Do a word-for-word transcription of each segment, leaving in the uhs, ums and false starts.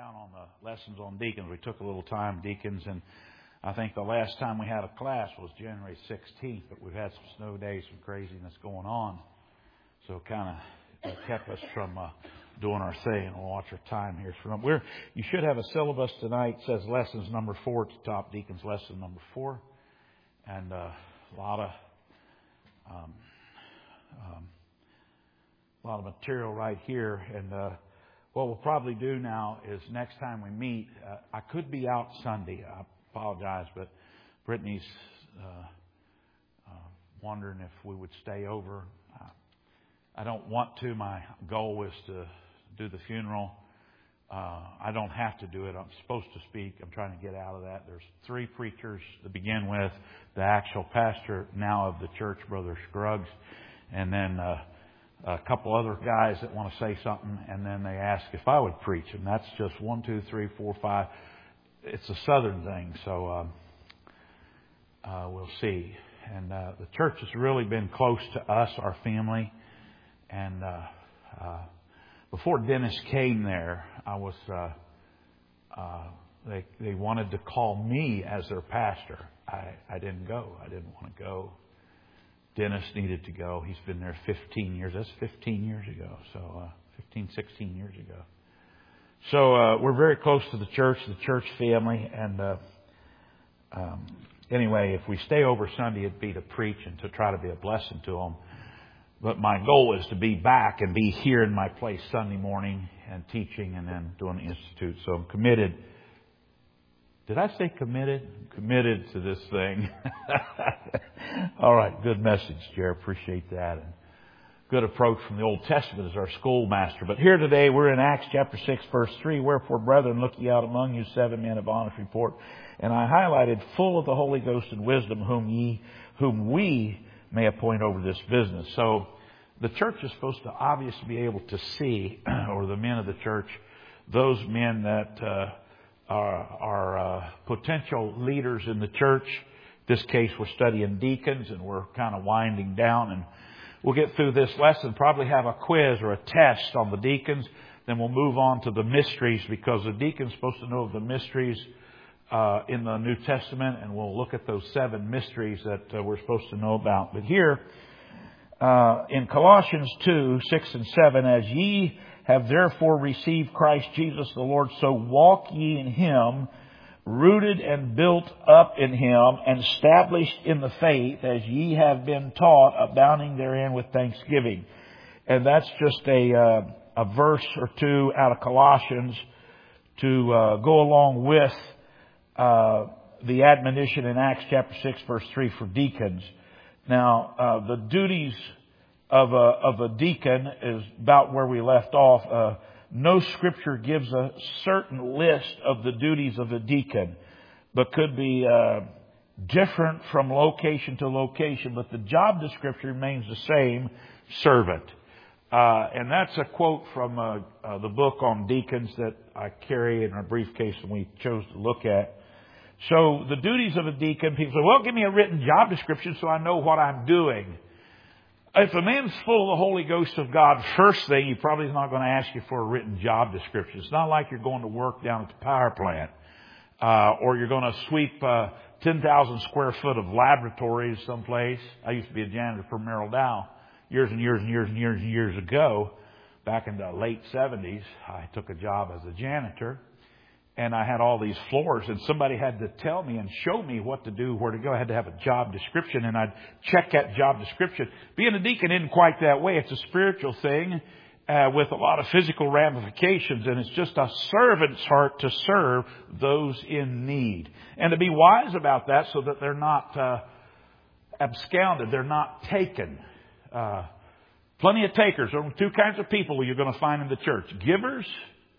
down on the lessons on deacons. We took a little time, deacons, and I think the last time we had a class was January sixteenth, but we've had some snow days, some craziness going on. So it kind of kept us from uh, doing our thing. We'll watch our time here. So we're, you should have a syllabus tonight. It says lessons number four at the top, deacons lesson number four. And uh, a lot of um, um, a lot of material right here. And uh, what we'll probably do now is next time we meet, uh, I could be out Sunday. I apologize, but Brittany's uh, uh, wondering if we would stay over. Uh, I don't want to. My goal is to do the funeral. Uh, I don't have to do it. I'm supposed to speak. I'm trying to get out of that. There's three preachers to begin with. The actual pastor now of the church, Brother Scruggs, and then uh, a couple other guys that want to say something, and then they ask if I would preach. And that's just one, two, three, four, five. It's a southern thing, so um, uh, we'll see. And uh, the church has really been close to us, our family. And uh, uh, before Dennis came there, I was. Uh, uh, they they wanted to call me as their pastor. I, I didn't go. I didn't want to go. Dennis needed to go. He's been there fifteen years. That's fifteen years ago. So uh, fifteen, sixteen years ago. So uh, we're very close to the church, the church family. And uh, um, anyway, if we stay over Sunday, it'd be to preach and to try to be a blessing to them. But my goal is to be back and be here in my place Sunday morning and teaching and then doing the institute. So I'm committed. Did I say committed? I'm committed to this thing. All right. Good message, Jared. Appreciate that. And good approach from the Old Testament as our schoolmaster. But here today we're in Acts chapter six, verse three. Wherefore, brethren, look ye out among you seven men of honest report. And I highlighted full of the Holy Ghost and wisdom, whom ye, whom we may appoint over this business. So the church is supposed to obviously be able to see, or the men of the church, those men that uh, are, are uh, potential leaders in the church. In this case, we're studying deacons, and we're kind of winding down. And we'll get through this lesson, probably have a quiz or a test on the deacons. Then we'll move on to the mysteries, because the deacon's supposed to know the mysteries uh, in the New Testament. And we'll look at those seven mysteries that uh, we're supposed to know about. But here, uh, in Colossians two, six and seven, as ye have therefore received Christ Jesus the Lord, so walk ye in Him, rooted and built up in Him, and established in the faith, as ye have been taught, abounding therein with thanksgiving. And that's just a uh, a verse or two out of Colossians to uh, go along with uh, the admonition in Acts chapter six, verse three for deacons. Now, uh, the duties of a, of a deacon is about where we left off. Uh, no scripture gives a certain list of the duties of a deacon, but could be uh, different from location to location. But the job description remains the same: servant. Uh, and that's a quote from uh, uh, the book on deacons that I carry in our briefcase and we chose to look at. So the duties of a deacon, people say, well, give me a written job description so I know what I'm doing. If a man's full of the Holy Ghost of God, first thing, he probably is not going to ask you for a written job description. It's not like you're going to work down at the power plant, uh, or you're going to sweep uh, ten thousand square foot of laboratories someplace. I used to be a janitor for Merrill Dow years and years and years and years and years ago. Back in the late seventies, I took a job as a janitor. And I had all these floors, and somebody had to tell me and show me what to do, where to go. I had to have a job description, and I'd check that job description. Being a deacon isn't quite that way. It's a spiritual thing uh, with a lot of physical ramifications, and it's just a servant's heart to serve those in need. And to be wise about that so that they're not uh, absconded, they're not taken. Uh, plenty of takers. There are two kinds of people you're going to find in the church: givers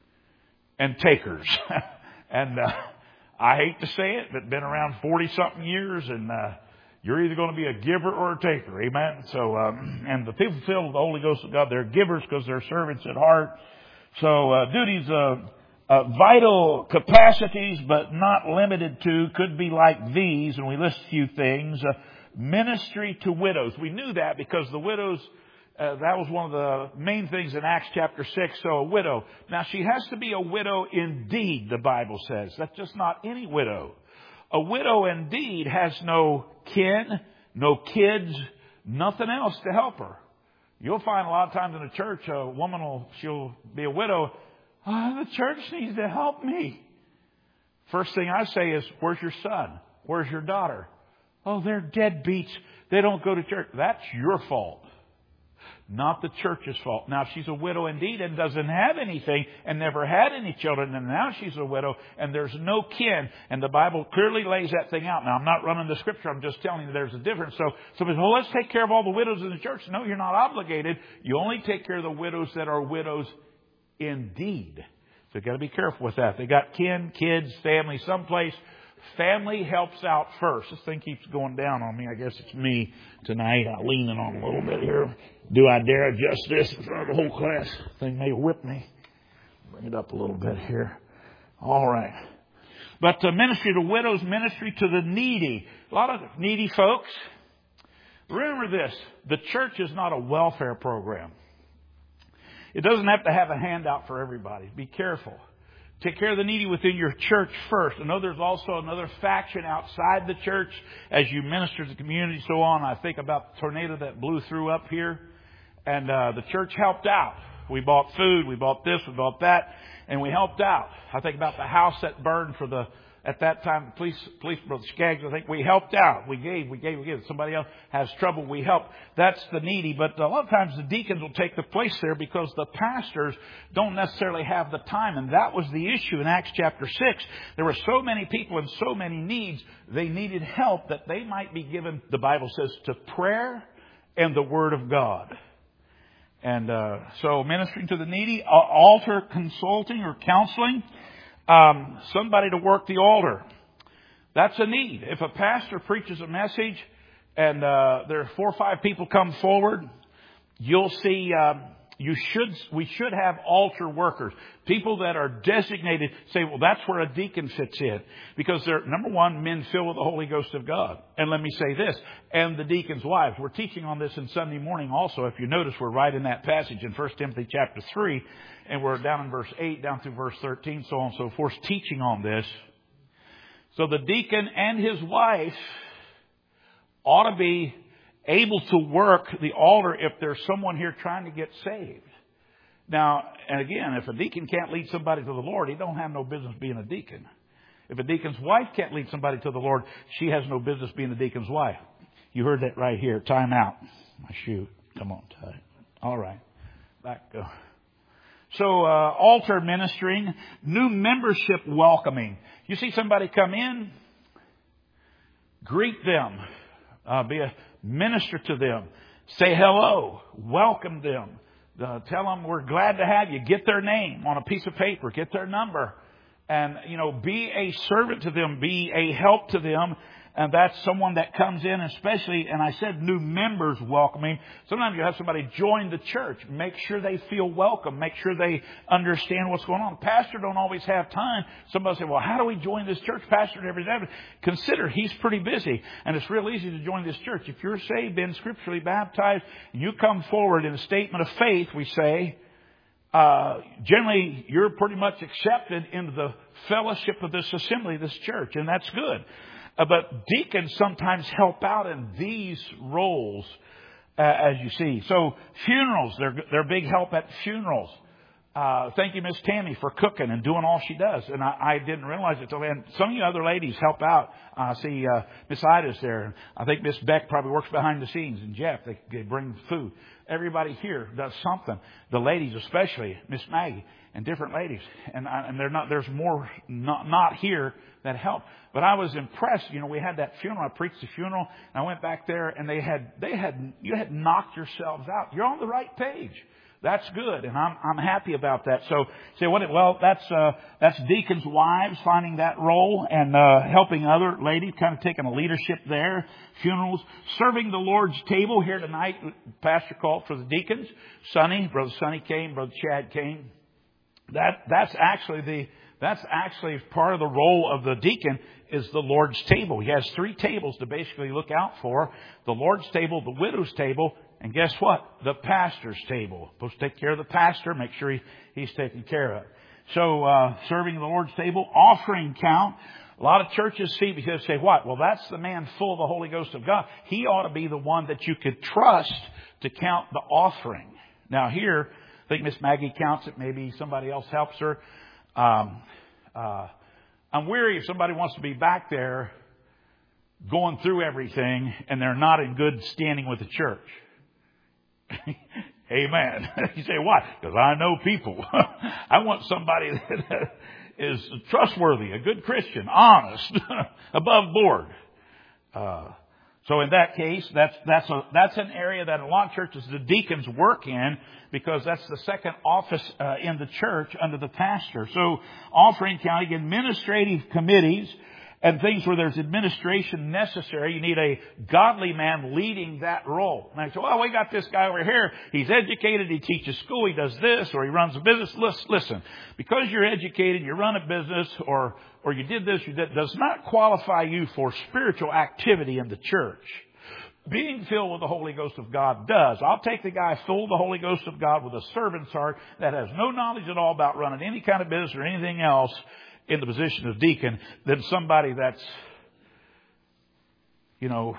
and takers. and uh, I hate to say it, but been around forty-something years, and uh, you're either going to be a giver or a taker. Amen? So, um, and the people filled with the Holy Ghost of God, they're givers because they're servants at heart. So, uh, duties, uh, uh, vital capacities, but not limited to, could be like these, and we list a few things. Uh, ministry to widows. We knew that because the widows Uh, that was one of the main things in Acts chapter six. So a widow. Now she has to be a widow indeed, the Bible says. That's just not any widow. A widow indeed has no kin, no kids, nothing else to help her. You'll find a lot of times in the church, a woman will, she'll be a widow. Oh, the church needs to help me. First thing I say is, where's your son? Where's your daughter? Oh, they're deadbeats. They don't go to church. That's your fault. Not the church's fault. Now, if she's a widow indeed and doesn't have anything and never had any children, and now she's a widow and there's no kin, and the Bible clearly lays that thing out. Now, I'm not running the scripture. I'm just telling you there's a difference. So somebody says, well, let's take care of all the widows in the church. No, you're not obligated. You only take care of the widows that are widows indeed. So you've got to be careful with that. They got kin, kids, family, someplace. Family helps out first. This thing keeps going down on me. I guess it's me tonight. I'm leaning on a little bit here. Do I dare adjust this in front of the whole class? Thing may whip me. Bring it up a little bit here. All right. But the ministry to widows, ministry to the needy. A lot of needy folks. Remember this. The church is not a welfare program. It doesn't have to have a handout for everybody. Be careful. Take care of the needy within your church first. I know there's also another faction outside the church as you minister to the community, so on. I think about the tornado that blew through up here. And uh, the church helped out. We bought food, we bought this, we bought that, and we helped out. I think about the house that burned for the, at that time, the police, police, Brother Skaggs, I think we helped out. We gave, we gave, we gave. Somebody else has trouble, we help. That's the needy. But a lot of times the deacons will take the place there because the pastors don't necessarily have the time. And that was the issue in Acts chapter six. There were so many people and so many needs. They needed help that they might be given, the Bible says, to prayer and the Word of God. And uh, so ministering to the needy, uh, altar consulting or counseling, um, somebody to work the altar. That's a need. If a pastor preaches a message and uh, there are four or five people come forward, you'll see um, you should we should have altar workers, people that are designated. Say, well, that's where a deacon fits in, because they're, number one, men filled with the Holy Ghost of God. And let me say this, and the deacons' wives. We're teaching on this in Sunday morning also. If you notice, we're right in that passage in First Timothy chapter three, and we're down in verse eight, down through verse thirteen, so on and so forth, teaching on this. So the deacon and his wife ought to be able to work the altar if there's someone here trying to get saved. Now, and again, if a deacon can't lead somebody to the Lord, he don't have no business being a deacon. If a deacon's wife can't lead somebody to the Lord, she has no business being a deacon's wife. You heard that right here. Time out. My shoe. Come on, Ty. All right. Back go. So, uh, altar ministering, new membership welcoming. You see somebody come in, greet them, uh, be a minister to them, say hello, welcome them, uh, tell them we're glad to have you, get their name on a piece of paper, get their number, and, you know, be a servant to them, be a help to them. And that's someone that comes in, especially, and I said new members welcoming. Sometimes you have somebody join the church. Make sure they feel welcome. Make sure they understand what's going on. The pastor don't always have time. Somebody say, well, how do we join this church? Pastor never did. Consider he's pretty busy. And it's real easy to join this church. If you're saved, been scripturally baptized, and you come forward in a statement of faith, we say, uh, generally you're pretty much accepted into the fellowship of this assembly, this church. And that's good. Uh, but deacons sometimes help out in these roles, uh, as you see. So funerals, they're they're big help at funerals. Uh, thank you, Miss Tammy, for cooking and doing all she does. And I, I didn't realize it till then. Some of you other ladies help out. I uh, see uh, Miss Ida's there. I think Miss Beck probably works behind the scenes. And Jeff, they, they bring food. Everybody here does something. The ladies, especially Miss Maggie and different ladies. And I, and they're not. There's more not, not here that help. But I was impressed. You know, we had that funeral. I preached the funeral. And I went back there, and they had they had you had knocked yourselves out. You're on the right page. That's good, and I'm I'm happy about that. So, say what? Well, that's uh, that's deacons' wives finding that role and uh, helping other ladies, kind of taking a leadership there. Funerals, serving the Lord's table here tonight. Pastor called for the deacons. Sonny, Brother Sonny came. Brother Chad came. That that's actually the that's actually part of the role of the deacon is the Lord's table. He has three tables to basically look out for: the Lord's table, the widow's table, And guess what? The pastor's table. Supposed to take care of the pastor, make sure he, he's taken care of. So, uh, serving the Lord's table, offering count. A lot of churches see, because they say, what? Well, that's the man full of the Holy Ghost of God. He ought to be the one that you could trust to count the offering. Now here, I think Miss Maggie counts it. Maybe somebody else helps her. Um, uh, I'm weary if somebody wants to be back there going through everything and they're not in good standing with the church. Amen. You say, why? Because I know people. I want somebody that is trustworthy, a good Christian, honest, above board. Uh, so in that case, that's that's a that's an area that a lot of churches, the deacons work in, because that's the second office uh, in the church under the pastor. So offering counting, administrative committees, and things where there's administration necessary, you need a godly man leading that role. And I say, well, we got this guy over here. He's educated. He teaches school. He does this, or he runs a business. Listen, because you're educated, you run a business, or or you did this, you did, does not qualify you for spiritual activity in the church. Being filled with the Holy Ghost of God does. I'll take the guy full of the Holy Ghost of God with a servant's heart that has no knowledge at all about running any kind of business or anything else in the position of deacon than somebody that's, you know,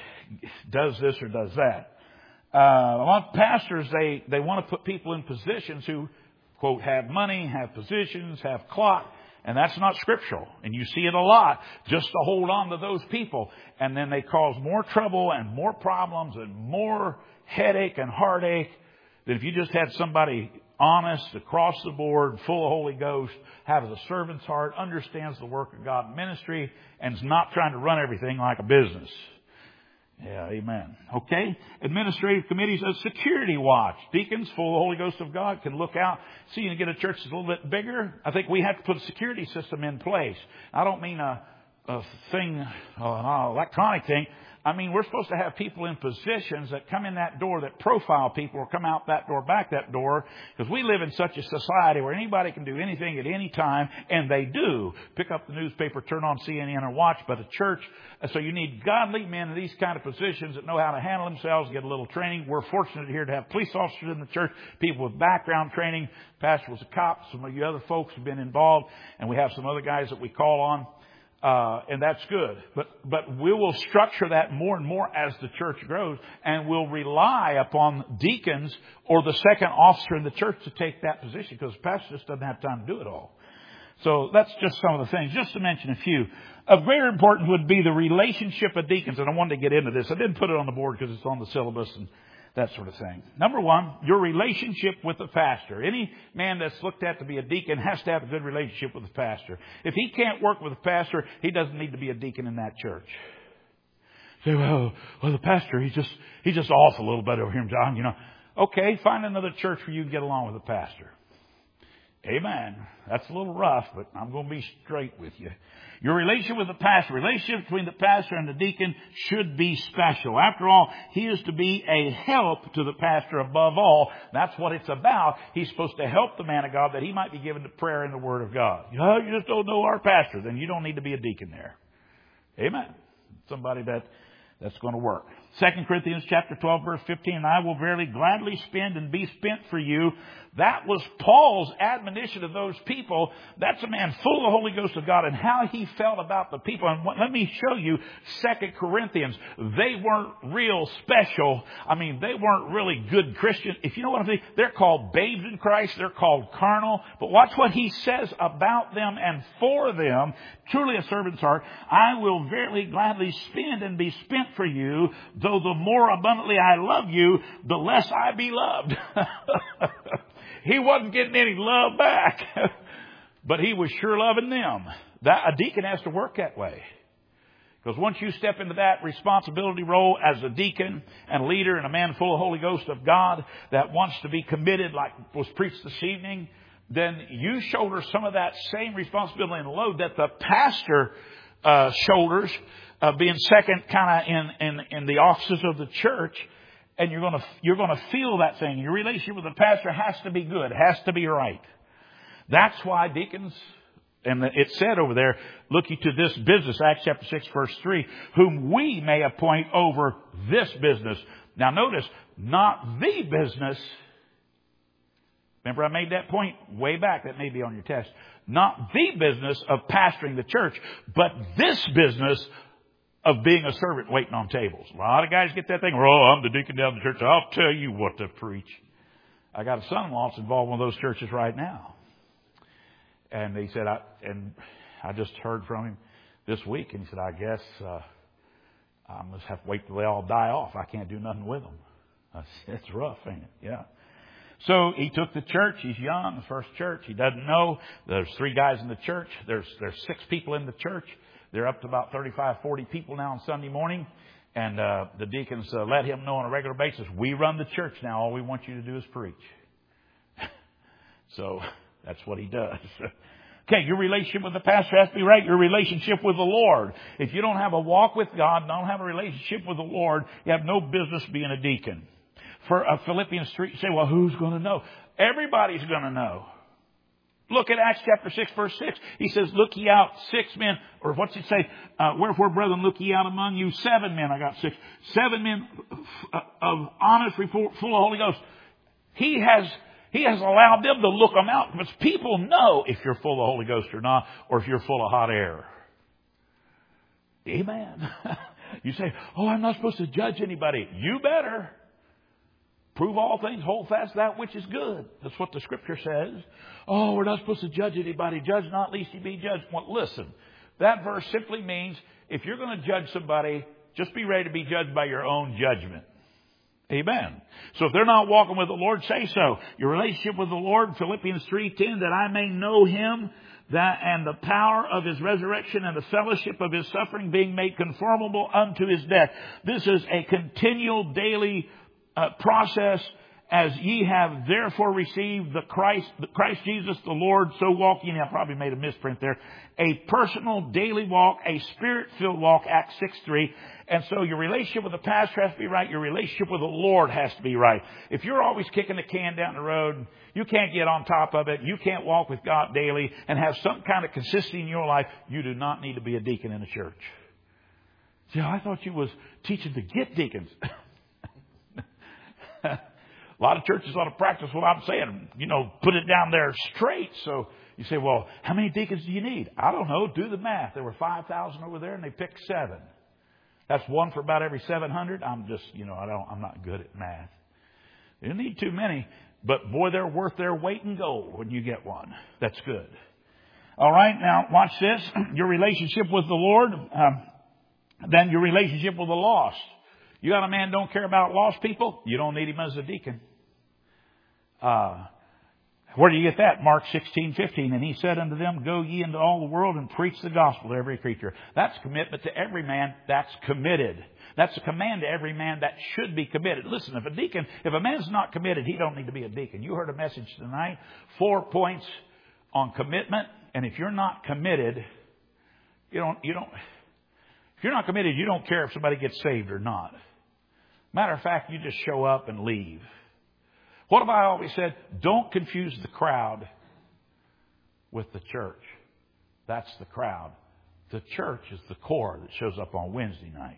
does this or does that. Uh, a lot of pastors, they, they want to put people in positions who, quote, have money, have positions, have clout, and that's not scriptural. And you see it a lot, just to hold on to those people. And then they cause more trouble and more problems and more headache and heartache than if you just had somebody honest, across the board, full of Holy Ghost, has a servant's heart, understands the work of God in ministry, and is not trying to run everything like a business. Yeah, amen. Okay. Administrative committees, a security watch. Deacons, full of the Holy Ghost of God, can look out, see you get a church that's a little bit bigger. I think we have to put a security system in place. I don't mean a, a thing, an electronic thing. I mean, we're supposed to have people in positions that come in that door, that profile people, or come out that door, back that door, because we live in such a society where anybody can do anything at any time, and they do. Pick up the newspaper, turn on C N N, or watch, but a church. So you need godly men in these kind of positions that know how to handle themselves, get a little training. We're fortunate here to have police officers in the church, people with background training. Pastor was a cop. Some of you other folks have been involved, and we have some other guys that we call on. Uh, and that's good. But, but we will structure that more and more as the church grows, and we'll rely upon deacons or the second officer in the church to take that position, because the pastor just doesn't have time to do it all. So that's just some of the things, just to mention a few. Of greater importance would be the relationship of deacons, and I wanted to get into this. I didn't put it on the board because it's on the syllabus and that sort of thing. Number one, your relationship with the pastor. Any man that's looked at to be a deacon has to have a good relationship with the pastor. If he can't work with the pastor, he doesn't need to be a deacon in that church. Say, well, well, the pastor, he's just, he's just off a little bit over here, John, you know. Okay, find another church where you can get along with the pastor. Amen. That's a little rough, but I'm going to be straight with you. Your relationship with the pastor, relationship between the pastor and the deacon should be special. After all, he is to be a help to the pastor above all. That's what it's about. He's supposed to help the man of God that he might be given to prayer and the Word of God. You know, you just don't know our pastor, then you don't need to be a deacon there. Amen. Somebody that that's going to work. Second Corinthians chapter twelve, verse fifteen, and I will verily gladly spend and be spent for you. That was Paul's admonition to those people. That's a man full of the Holy Ghost of God and how he felt about the people. And let me show you Second Corinthians. They weren't real special. I mean, they weren't really good Christians. If you know what I'm saying, they're called babes in Christ. They're called carnal. But watch what he says about them and for them. Truly a servant's heart. I will verily gladly spend and be spent for you, though the more abundantly I love you, the less I be loved. He wasn't getting any love back, but he was sure loving them. That, a deacon has to work that way. Because once you step into that responsibility role as a deacon and a leader and a man full of the Holy Ghost of God that wants to be committed like was preached this evening, then you shoulder some of that same responsibility and load that the pastor uh, shoulders, uh, being second kind of in, in, in the offices of the church. And you're going to, you're going to feel that thing. Your relationship with the pastor has to be good. It has to be right. That's why deacons, and it said over there, look you to this business, Acts chapter six, verse three, whom we may appoint over this business. Now notice, not the business. Remember I made that point way back. That may be on your test. Not the business of pastoring the church, but this business of being a servant waiting on tables. A lot of guys get that thing, oh, I'm the deacon down the church. I'll tell you what to preach. I got a son-in-law that's involved in one of those churches right now. And he said, I, and I just heard from him this week, and he said, I guess uh, I must have to wait till they all die off. I can't do nothing with them. I said, it's rough, ain't it? Yeah. So he took the church. He's young, the first church. He doesn't know. There's three guys in the church. There's there's six people in the church. They're up to about thirty-five, forty people now on Sunday morning. And uh, the deacons uh, let him know on a regular basis, we run the church now. All we want you to do is preach. So that's what he does. Okay, your relationship with the pastor has to be right. Your relationship with the Lord. If you don't have a walk with God, don't have a relationship with the Lord, you have no business being a deacon. For uh, Philippians three, you say, well, who's going to know? Everybody's going to know. Look at Acts chapter six, verse six. He says, look ye out six men, or what's it say? Uh, wherefore, brethren, look ye out among you seven men. I got six. Seven men of honest report, full of Holy Ghost. He has, he has allowed them to look them out, because people know if you're full of Holy Ghost or not, or if you're full of hot air. Amen. You say, oh, I'm not supposed to judge anybody. You better. Prove all things, hold fast that which is good. That's what the Scripture says. Oh, we're not supposed to judge anybody. Judge not, lest you be judged. Well, listen, that verse simply means if you're going to judge somebody, just be ready to be judged by your own judgment. Amen. So if they're not walking with the Lord, say so. Your relationship with the Lord, Philippians three ten, that I may know Him, that and the power of His resurrection and the fellowship of His suffering, being made conformable unto His death. This is a continual daily Uh, process, as ye have therefore received the Christ, the Christ Jesus the Lord, so walk ye. I probably made a misprint there. A personal daily walk, a spirit-filled walk, Acts six three. And so your relationship with the pastor has to be right. Your relationship with the Lord has to be right. If you're always kicking the can down the road, you can't get on top of it, you can't walk with God daily and have some kind of consistency in your life, you do not need to be a deacon in a church. See, I thought you was teaching to get deacons. A lot of churches ought to practice what I'm saying. You know, put it down there straight. So you say, well, how many deacons do you need? I don't know. Do the math. There were five thousand over there and they picked seven. That's one for about every seven hundred. I'm just, you know, I don't, I'm not good at math. You don't need too many, but boy, they're worth their weight in gold when you get one. That's good. All right. Now watch this. Your relationship with the Lord, um, then your relationship with the lost. You got a man don't care about lost people? You don't need him as a deacon. Uh, where do you get that? Mark sixteen fifteen. And he said unto them, go ye into all the world and preach the gospel to every creature. That's commitment to every man that's committed. That's a command to every man that should be committed. Listen, if a deacon, if a man's not committed, he don't need to be a deacon. You heard a message tonight, four points on commitment. And if you're not committed, you don't, you don't, if you're not committed, you don't care if somebody gets saved or not. Matter of fact, you just show up and leave. What have I always said? Don't confuse the crowd with the church. That's the crowd. The church is the core that shows up on Wednesday night.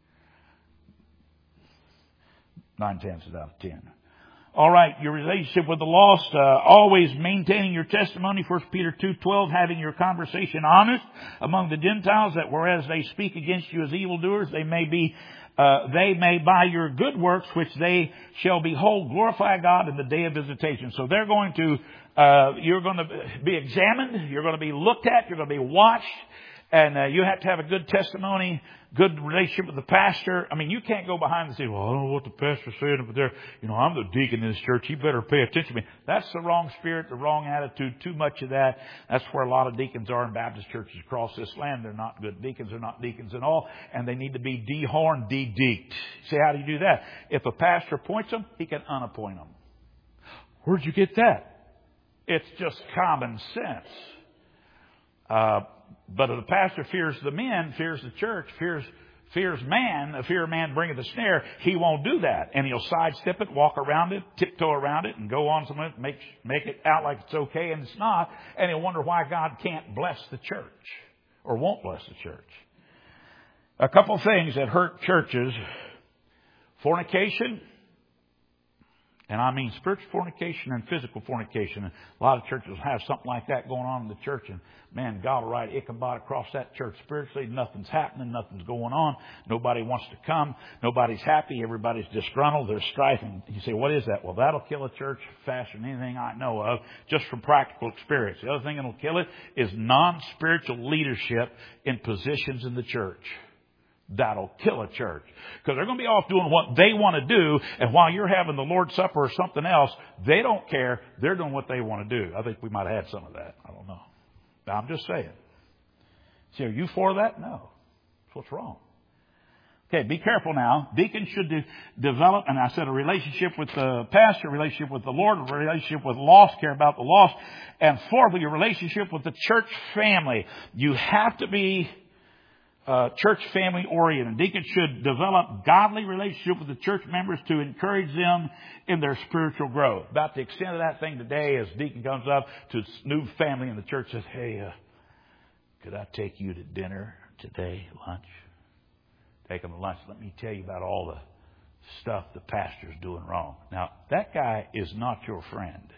Nine tenths out of ten. All right, your relationship with the lost, uh, always maintaining your testimony. First Peter two twelve, having your conversation honest among the Gentiles, that whereas they speak against you as evildoers, they may be, uh, they may by your good works, which they shall behold, glorify God in the day of visitation. So they're going to, uh, you're going to be examined, you're going to be looked at, you're going to be watched. And uh, you have to have a good testimony, good relationship with the pastor. I mean, you can't go behind and say, well, I don't know what the pastor said over there. You know, I'm the deacon in this church. You better pay attention to me. That's the wrong spirit, the wrong attitude, too much of that. That's where a lot of deacons are in Baptist churches across this land. They're not good deacons. They're not deacons at all. And they need to be dehorned, de-deeked. See, how do you do that? If a pastor appoints them, he can unappoint them. Where'd you get that? It's just common sense. Uh, But if the pastor fears the men, fears the church, fears fears man, a fear of man bringeth a snare, he won't do that. And he'll sidestep it, walk around it, tiptoe around it, and go on somewhere, make, make it out like it's okay and it's not. And he'll wonder why God can't bless the church or won't bless the church. A couple things that hurt churches. Fornication. And I mean spiritual fornication and physical fornication. And a lot of churches have something like that going on in the church. And man, God will write Ichabod across that church spiritually. Nothing's happening. Nothing's going on. Nobody wants to come. Nobody's happy. Everybody's disgruntled. There's strife. And you say, what is that? Well, that'll kill a church faster than anything I know of, just from practical experience. The other thing that'll kill it is non-spiritual leadership in positions in the church. That'll kill a church. Because they're going to be off doing what they want to do. And while you're having the Lord's Supper or something else, they don't care. They're doing what they want to do. I think we might have had some of that. I don't know. Now, I'm just saying. See, are you for that? No. That's what's wrong. Okay, be careful now. Deacons should de- develop, and I said, a relationship with the pastor, a relationship with the Lord, a relationship with lost, care about the lost. And fourthly, a relationship with the church family. You have to be Uh, church family oriented. Deacons should develop godly relationship with the church members to encourage them in their spiritual growth. About the extent of that thing today, as deacon comes up to his new family in the church, says, "Hey, uh, could I take you to dinner today, lunch?" Take them to lunch. Let me tell you about all the stuff the pastor's doing wrong. Now, that guy is not your friend.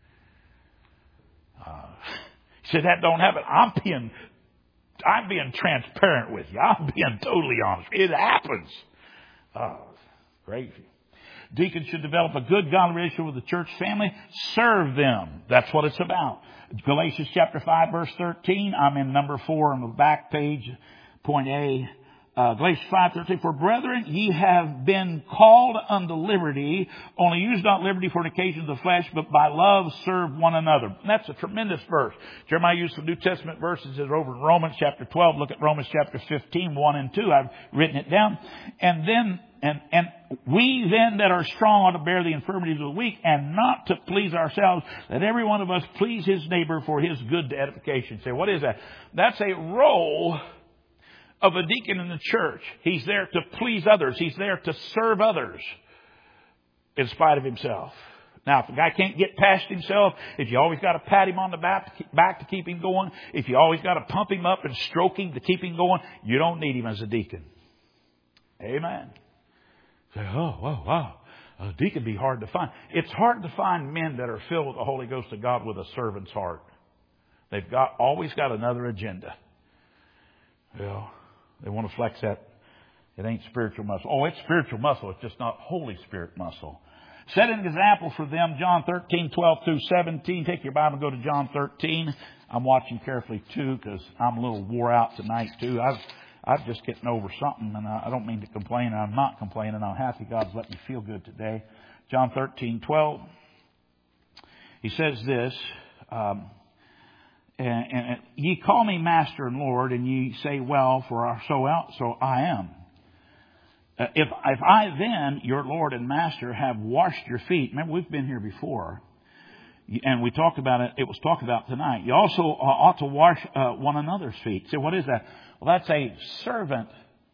Uh, he said, that don't happen. I'm being I'm being transparent with you. I'm being totally honest. It happens. Oh, crazy. Deacons should develop a good godly relationship with the church family. Serve them. That's what it's about. Galatians chapter five, verse thirteen. I'm in number four on the back page, point A. Uh, Galatians five thirteen. For brethren, ye have been called unto liberty. Only use not liberty for an occasion of the flesh, but by love serve one another. And that's a tremendous verse. Jeremiah used some New Testament verses that are over in Romans chapter twelve. Look at Romans chapter fifteen, one and two. I've written it down. And then, and, and we then that are strong ought to bear the infirmities of the weak, and not to please ourselves, that every one of us please his neighbor for his good edification. Say, what is that? That's a role of a deacon in the church. He's there to please others. He's there to serve others in spite of himself. Now, if a guy can't get past himself, if you always got to pat him on the back to keep him going, if you always got to pump him up and stroke him to keep him going, you don't need him as a deacon. Amen. Say, oh, wow, wow. A deacon be hard to find. It's hard to find men that are filled with the Holy Ghost of God with a servant's heart. They've got always got another agenda. Well, they want to flex that. It ain't spiritual muscle. Oh, it's spiritual muscle. It's just not Holy Spirit muscle. Set an example for them. John thirteen, twelve through seventeen. Take your Bible and go to John thirteen. I'm watching carefully too because I'm a little wore out tonight too. I've, I'm just getting over something, and I don't mean to complain. I'm not complaining. I'm happy God's let me feel good today. John thirteen, twelve. He says this. Um, And, and ye call me Master and Lord, and ye say, well, for so out, so I am. Uh, if if I then, your Lord and Master, have washed your feet, remember we've been here before, and we talked about it. It was talked about tonight. You also ought to wash uh, one another's feet. So what is that? Well, that's a servant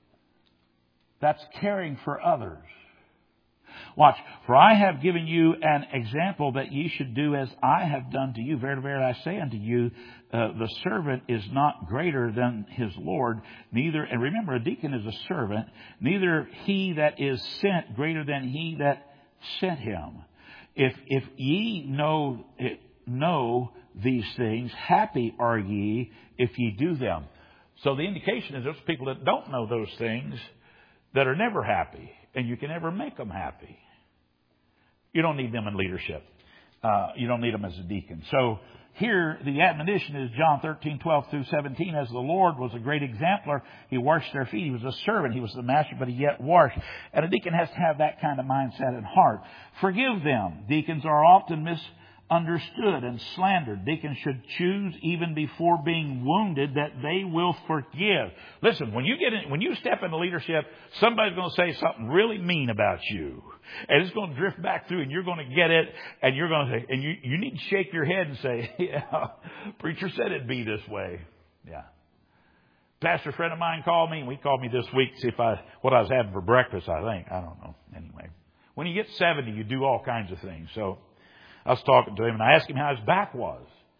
that's caring for others. Watch, for I have given you an example that ye should do as I have done to you. Verily, verily, I say unto you, uh, the servant is not greater than his Lord, neither, and remember, a deacon is a servant, neither he that is sent greater than he that sent him. If, if ye know, know these things, happy are ye if ye do them. So the indication is there's people that don't know those things that are never happy. And you can never make them happy. You don't need them in leadership. Uh, you don't need them as a deacon. So here the admonition is John thirteen, twelve through seventeen. As the Lord was a great exemplar, he washed their feet. He was a servant. He was the master, but he yet washed. And a deacon has to have that kind of mindset and heart. Forgive them. Deacons are often misunderstood and slandered. Deacons should choose even before being wounded that they will forgive. Listen, when you get in, when you step into leadership, somebody's going to say something really mean about you. And it's going to drift back through and you're going to get it and you're going to say, and you, you need to shake your head and say, yeah, preacher said it'd be this way. Yeah. Pastor friend of mine called me and he called me this week to see if I, what I was having for breakfast, I think. I don't know. Anyway, when you get seventy, you do all kinds of things. So I was talking to him and I asked him how his back was.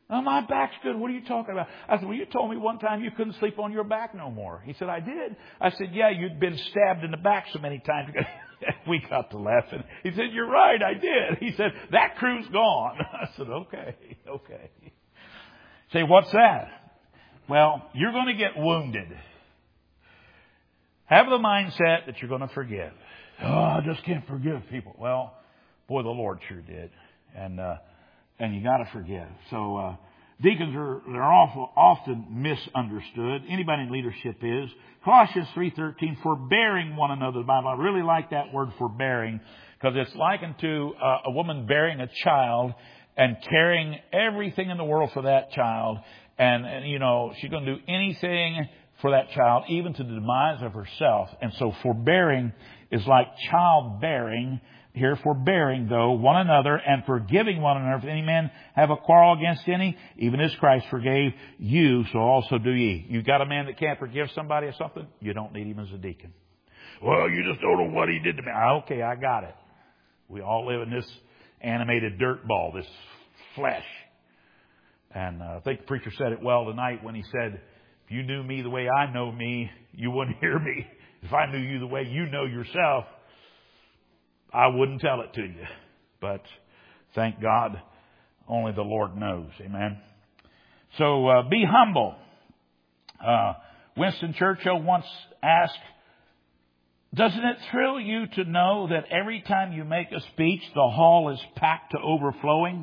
Oh, my back's good. What are you talking about? I said, well, you told me one time you couldn't sleep on your back no more. He said, I did. I said, yeah, you'd been stabbed in the back so many times. We got to laughing. He said, you're right, I did. He said, that crew's gone. I said, okay, okay. Say, what's that? Well, you're going to get wounded. Have the mindset that you're going to forgive. Oh, I just can't forgive people. Well, boy, the Lord sure did. And, uh, and you got to forgive. So, uh, deacons are, they're awful, often misunderstood. Anybody in leadership is. Colossians three thirteen, forbearing one another. The Bible, I really like that word forbearing, because it's likened to uh, a woman bearing a child and carrying everything in the world for that child. And, and you know, she's going to do anything for that child, even to the demise of herself. And so forbearing is like childbearing. Here, forbearing, though, one another and forgiving one another. If any man have a quarrel against any, even as Christ forgave you, so also do ye. You got a man that can't forgive somebody or something? You don't need him as a deacon. Well, you just don't know what he did to me. Okay, I got it. We all live in this animated dirt ball, this flesh. And uh, I think the preacher said it well tonight when he said, if you knew me the way I know me, you wouldn't hear me. If I knew you the way you know yourself, I wouldn't tell it to you. But thank God, only the Lord knows. Amen. So uh, be humble. Uh, Winston Churchill once asked, doesn't it thrill you to know that every time you make a speech, the hall is packed to overflowing?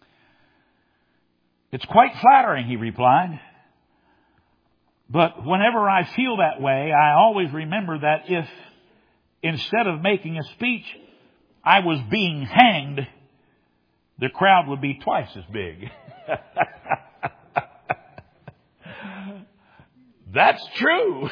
It's quite flattering, he replied. But whenever I feel that way, I always remember that if instead of making a speech, I was being hanged, the crowd would be twice as big. That's true.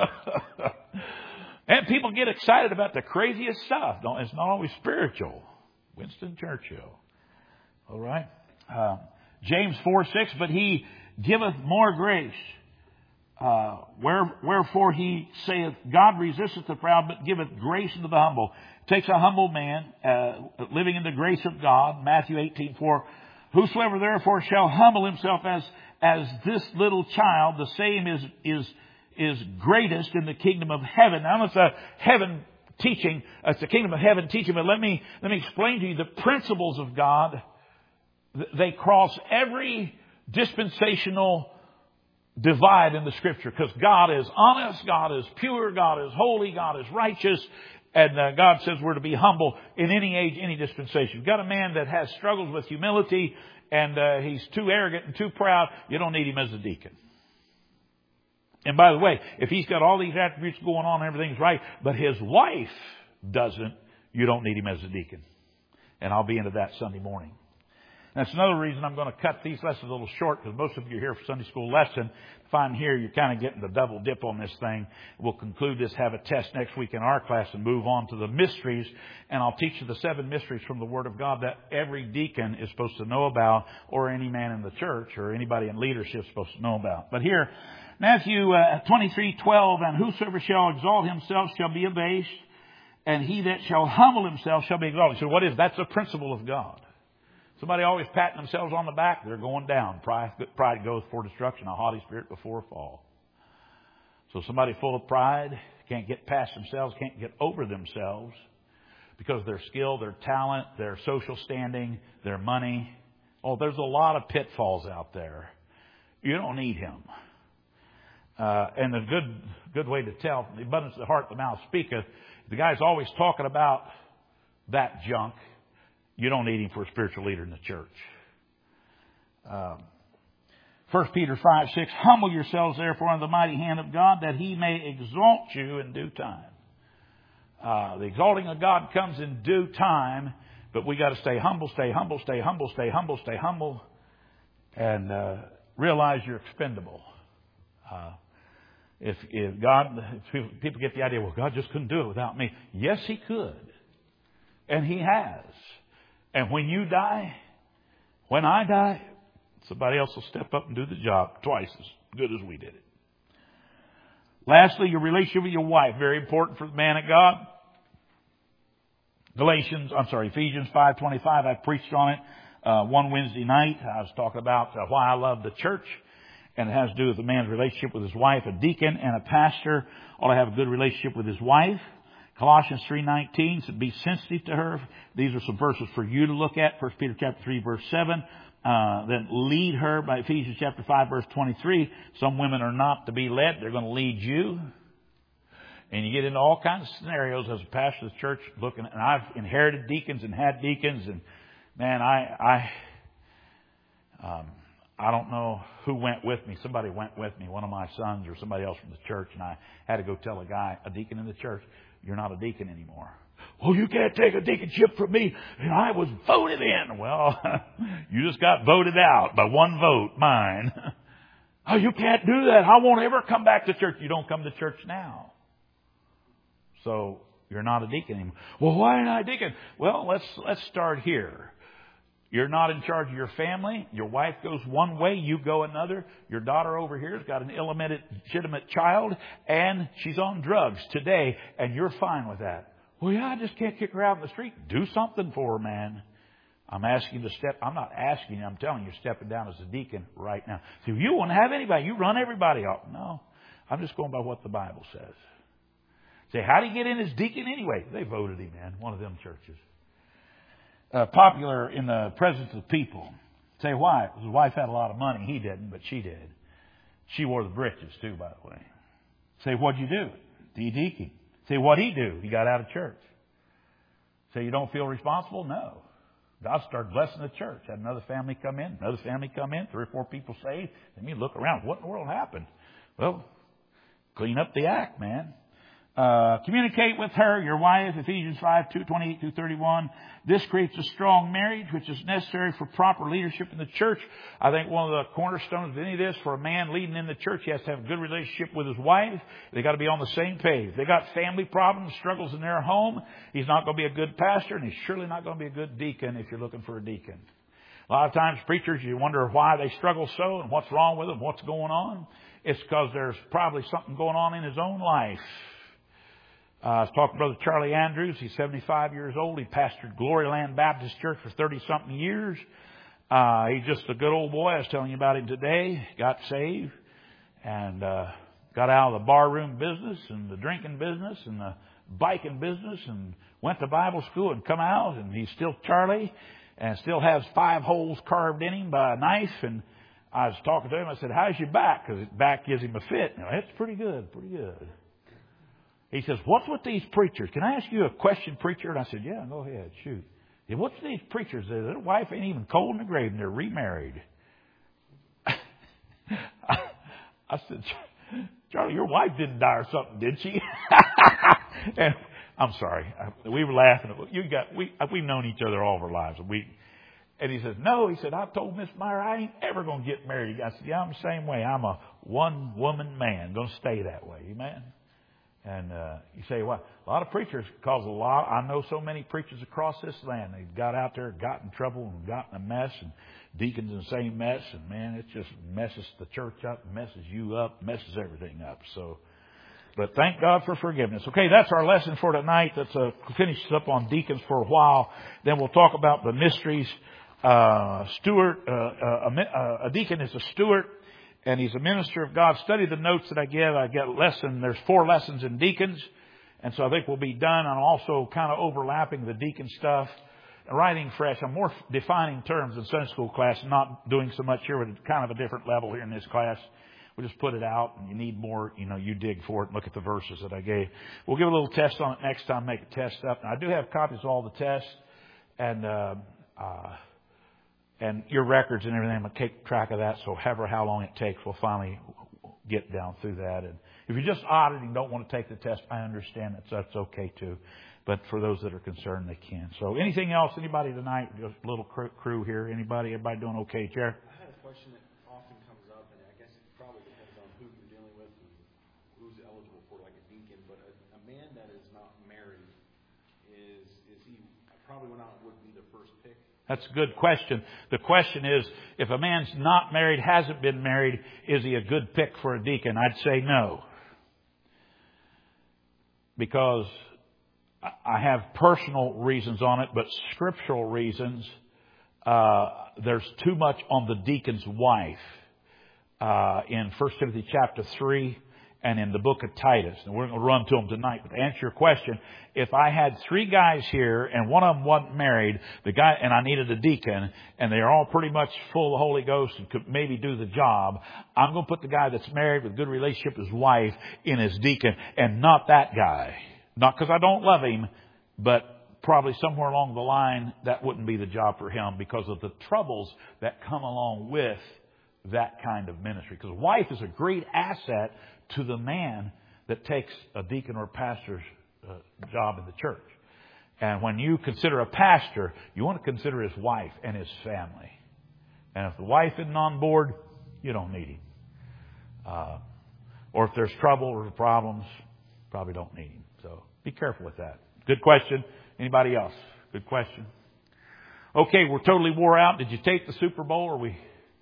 And people get excited about the craziest stuff. It's not always spiritual. Winston Churchill. All right. Uh, James four six, but he giveth more grace. Uh, where, wherefore he saith, God resisteth the proud, but giveth grace unto the humble. Takes a humble man, uh, living in the grace of God. Matthew eighteen four. Whosoever therefore shall humble himself as, as this little child, the same is, is, is greatest in the kingdom of heaven. Now it's a heaven teaching, it's the kingdom of heaven teaching, but let me, let me explain to you the principles of God. They cross every dispensational divide in the Scripture, because God is honest, God is pure, God is holy, God is righteous, and uh, God says we're to be humble in any age, any dispensation. You've got a man that has struggles with humility, and uh, he's too arrogant and too proud. You don't need him as a deacon. And by the way, if he's got all these attributes going on and everything's right, but his wife doesn't, you don't need him as a deacon. And I'll be into that Sunday morning. That's another reason I'm going to cut these lessons a little short, because most of you are here for Sunday school lesson. Find here you're kind of getting the double dip on this thing. We'll conclude this, have a test next week in our class, and move on to the mysteries. And I'll teach you the seven mysteries from the Word of God that every deacon is supposed to know about, or any man in the church, or anybody in leadership is supposed to know about. But here, Matthew uh, twenty-three twelve, and whosoever shall exalt himself shall be abased, and he that shall humble himself shall be exalted. So what is that's a principle of God. Somebody always patting themselves on the back, they're going down. Pride, pride goes before destruction, a haughty spirit before a fall. So somebody full of pride can't get past themselves, can't get over themselves, because their skill, their talent, their social standing, their money. Oh, there's a lot of pitfalls out there. You don't need him. Uh, and a good good way to tell, the abundance of the heart, the mouth speaketh. The guy's always talking about that junk. You don't need him for a spiritual leader in the church. Um, First Peter five six, humble yourselves therefore under the mighty hand of God, that he may exalt you in due time. Uh, the exalting of God comes in due time, but we got to stay humble, stay humble, stay humble, stay humble, stay humble, and uh, realize you're expendable. Uh, if, if God, if people get the idea, well, God just couldn't do it without me. Yes, He could, and He has. And when you die, when I die, somebody else will step up and do the job twice as good as we did it. Lastly, your relationship with your wife, very important for the man of God. Galatians, I'm sorry, Ephesians five twenty-five, I preached on it. Uh, one Wednesday night, I was talking about uh, why I love the church, and it has to do with a man's relationship with his wife. A deacon and a pastor ought to have a good relationship with his wife. Colossians three nineteen said, be sensitive to her. These are some verses for you to look at. First Peter chapter three, verse seven. Uh, then lead her by Ephesians chapter five, verse twenty-three. Some women are not to be led. They're going to lead you. And you get into all kinds of scenarios as a pastor of the church looking, and I've inherited deacons and had deacons, and man, I, I, um, I don't know who went with me. Somebody went with me, one of my sons or somebody else from the church, and I had to go tell a guy, a deacon in the church, you're not a deacon anymore. Well, you can't take a deaconship from me. And I was voted in. Well, you just got voted out by one vote, mine. Oh, you can't do that. I won't ever come back to church. You don't come to church now. So you're not a deacon anymore. Well, why ain't I a deacon? Well, let's let's start here. You're not in charge of your family. Your wife goes one way, you go another. Your daughter over here has got an illegitimate child, and she's on drugs today, and you're fine with that. Well, yeah, I just can't kick her out in the street. Do something for her, man. I'm asking you to step. I'm not asking you. I'm telling you, you're stepping down as a deacon right now. So you won't have anybody. You run everybody off. No, I'm just going by what the Bible says. Say, how did he get in as deacon anyway? They voted him in, one of them churches. Uh, popular in the presence of people. Say, why? His wife had a lot of money. He didn't, but she did. She wore the breeches too, by the way. Say, what'd you do? He deacon. Say, what'd he do? He got out of church. Say, you don't feel responsible? No. God started blessing the church. Had another family come in, another family come in, three or four people saved. And you look around, what in the world happened? Well, clean up the act, man. Uh, communicate with her, your wife, Ephesians five, two twenty-eight through thirty-one. This creates a strong marriage, which is necessary for proper leadership in the church. I think one of the cornerstones of any of this, for a man leading in the church, he has to have a good relationship with his wife. They got to be on the same page. They got family problems, struggles in their home. He's not going to be a good pastor, and he's surely not going to be a good deacon if you're looking for a deacon. A lot of times, preachers, you wonder why they struggle so and what's wrong with them, what's going on. It's because there's probably something going on in his own life. Uh, I was talking to Brother Charlie Andrews. He's seventy-five years old. He pastored Gloryland Baptist Church for thirty-something years. Uh, he's just a good old boy. I was telling you about him today. Got saved and uh, got out of the barroom business and the drinking business and the biking business and went to Bible school and come out. And he's still Charlie and still has five holes carved in him by a knife. And I was talking to him. I said, how's your back? Because his back gives him a fit. You know, it's pretty good, pretty good. He says, what's with these preachers? Can I ask you a question, preacher? And I said, yeah, go ahead, shoot. He said, what's with these preachers? Their wife ain't even cold in the grave and they're remarried. I said, Charlie, your wife didn't die or something, did she? And I'm sorry. We were laughing. You got we we've known each other all of our lives. We and he says, no. He said, I told Miss Meyer I ain't ever going to get married. I said, yeah, I'm the same way. I'm a one woman man. Going to stay that way. Amen. And uh, you say, well, a lot of preachers cause a lot. I know so many preachers across this land. They've got out there, got in trouble, and got in a mess. And deacons in the same mess. And man, it just messes the church up, messes you up, messes everything up. So, but thank God for forgiveness. Okay, that's our lesson for tonight. Let's uh, finish up on deacons for a while. Then we'll talk about the mysteries. Uh, steward, uh, uh, a, a deacon is a steward. And he's a minister of God. Study the notes that I give. I get lesson. There's four lessons in deacons. And so I think we'll be done. I'm also kind of overlapping the deacon stuff. Writing fresh. I'm more defining terms in Sunday school class. Not doing so much here. But it's kind of a different level here in this class. We'll just put it out. And you need more, you know, you dig for it and look at the verses that I gave. We'll give a little test on it next time. Make a test up. And I do have copies of all the tests. And, uh, uh, And your records and everything, I'm going to keep track of that. So however how long it takes, we'll finally get down through that. And if you're just auditing, don't want to take the test, I understand that. So that's okay too. But for those that are concerned, they can. So anything else? Anybody tonight? Just a little crew here. Anybody? Everybody doing okay, Jared? I had a question that often comes up, and I guess it probably depends on who you're dealing with and who's eligible for, like a deacon. But a, a man that is not married, is is he probably not would be the first pick? That's a good question. The question is, if a man's not married, hasn't been married, is he a good pick for a deacon? I'd say no. Because I have personal reasons on it, but scriptural reasons uh, there's too much on the deacon's wife uh, in First Timothy chapter three and in the book of Titus. And we're going to run to them tonight. But to answer your question, if I had three guys here and one of them wasn't married, the guy and I needed a deacon, and they're all pretty much full of the Holy Ghost and could maybe do the job, I'm going to put the guy that's married with a good relationship with his wife in as deacon, and not that guy. Not because I don't love him, but probably somewhere along the line that wouldn't be the job for him because of the troubles that come along with that kind of ministry. Because a wife is a great asset to the man that takes a deacon or pastor's uh, job in the church. And when you consider a pastor, you want to consider his wife and his family. And if the wife isn't on board, you don't need him. Uh, or if there's trouble or problems, probably don't need him. So be careful with that. Good question. Anybody else? Good question. Okay, we're totally wore out. Did you take the Super Bowl or we...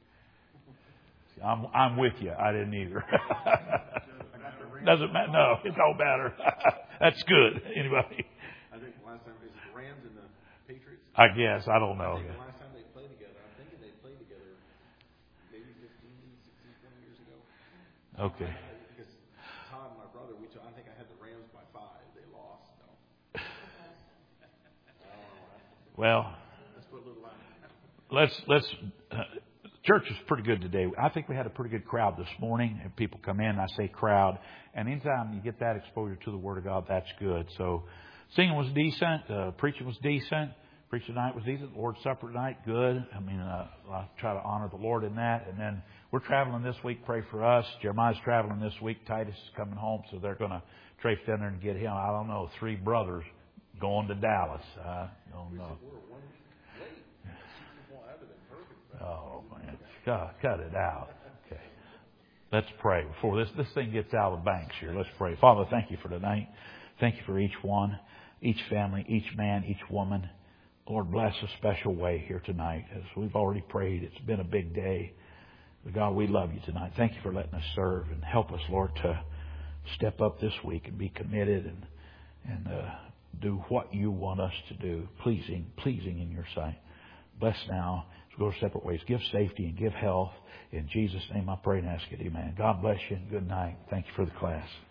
I'm, I'm with you. I didn't either. Doesn't matter. No, it don't matter. That's good. Anybody? I think the last time it was the Rams and the Patriots. I guess. I don't know. I think the last time they played together, I'm thinking they played together maybe fifteen, sixteen, twenty years ago. Okay. Because Todd, my brother, we t- I think I had the Rams by five. They lost. No. Well, let's put a little line. Let's let's. Uh, Church is pretty good today. I think we had a pretty good crowd this morning. And people come in, I say crowd. And anytime you get that exposure to the Word of God, that's good. So singing was decent. Uh, preaching was decent. Preaching tonight was decent. Lord's Supper tonight, good. I mean, uh, I try to honor the Lord in that. And then we're traveling this week. Pray for us. Jeremiah's traveling this week. Titus is coming home, so they're going to traipse down there and get him. I don't know, three brothers going to Dallas. I don't know. Oh, man. God, cut it out. Okay. Let's pray before this, this thing gets out of the banks here. Let's pray. Father, thank you for tonight. Thank you for each one, each family, each man, each woman. Lord, bless a special way here tonight. As we've already prayed, it's been a big day. But God, we love you tonight. Thank you for letting us serve, and help us, Lord, to step up this week and be committed and, and uh, do what you want us to do, pleasing, pleasing in your sight. Bless now. Go separate ways. Give safety and give health. In Jesus' name I pray and ask it. Amen. God bless you and good night. Thank you for the class.